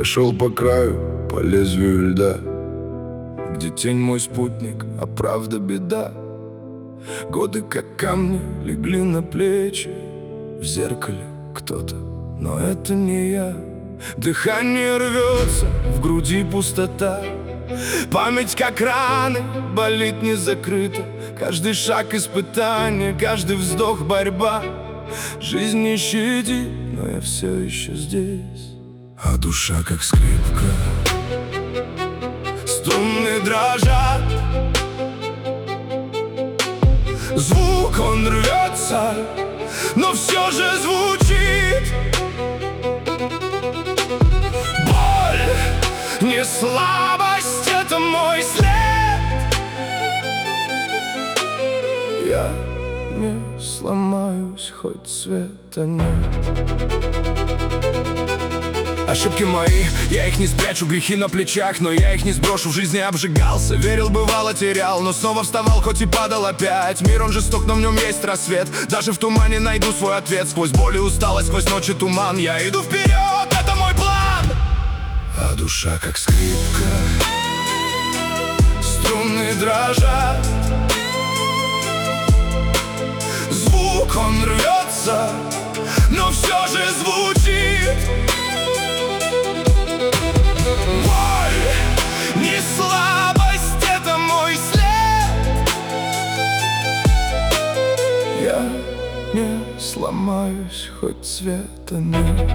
шел по краю, по лезвию льда, где тень мой спутник, а правда беда. Годы, как камни, легли на плечи. В зеркале кто-то, но это не я. Дыхание рвется, в груди пустота. Память, как раны, болит не закрыто. Каждый шаг испытание, каждый вздох борьба. Жизнь не щадит, но я все еще здесь. А душа, как скрипка, струны дрожат. Звук, он рвется, но все же звучит. Боль, не слабость, это мой след. Я не сломаюсь, хоть света нет. Ошибки мои, я их не спрячу, грехи на плечах, но я их не сброшу. В жизни обжигался, верил, бывало, терял, но снова вставал, хоть и падал опять. Мир, он жесток, но в нем есть рассвет. Даже в тумане найду свой ответ. Сквозь боль и усталость, сквозь ночи туман, я иду вперед, это мой план. А душа, как скрипка, струны дрожат. Звук, он рвется, но все же звучит. Боль, не слабость, это мой след. Я не сломаюсь, хоть света нет.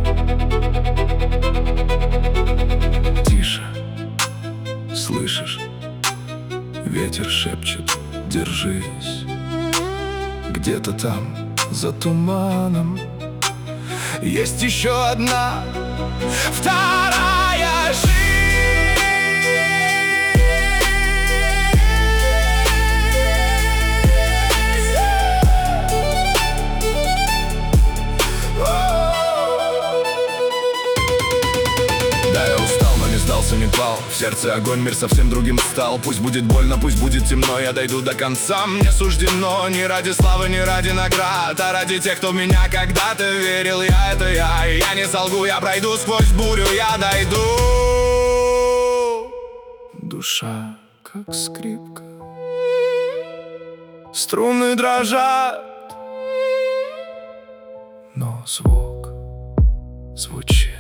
Тише, слышишь? Ветер шепчет, держись. Где-то там, за туманом, есть еще одна, вторая жизнь. Да, я устал, но не сдался, не пал. В сердце огонь, мир совсем другим стал. Пусть будет больно, пусть будет темно, я дойду до конца. Мне суждено не ради славы, не ради наград, а ради тех, кто в меня когда-то верил. Я — это я, и я не солгу. Я пройду сквозь бурю, я дойду. Душа, как скрипка, струны дрожат, но звук звучит.